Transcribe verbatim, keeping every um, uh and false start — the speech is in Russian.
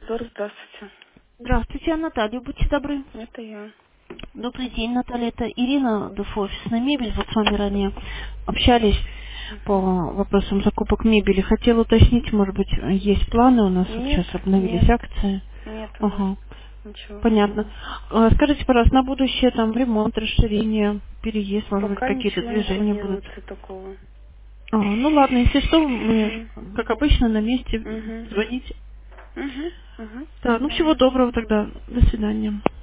Дор, здравствуйте. Здравствуйте, я Наталья, будьте добры. Это я. Добрый день, Наталья. Это Ирина, ДФ «Офисная мебель». Вот с вами ранее общались по Мгм. вопросам закупок мебели. Хотела уточнить, может быть, есть планы у нас, вот Нет, сейчас обновились нет, акции. нет у нас Ага, ничего. понятно. А Скажите, пожалуйста, на будущее там ремонт, расширение, переезд, может быть, Пока какие-то ничего не движения будут? планируется такого. А, ну ладно, если что, мы, Угу. как обычно, на месте. Угу. Звоните. Угу. Угу. Да, ну всего Ладно. доброго тогда. До свидания.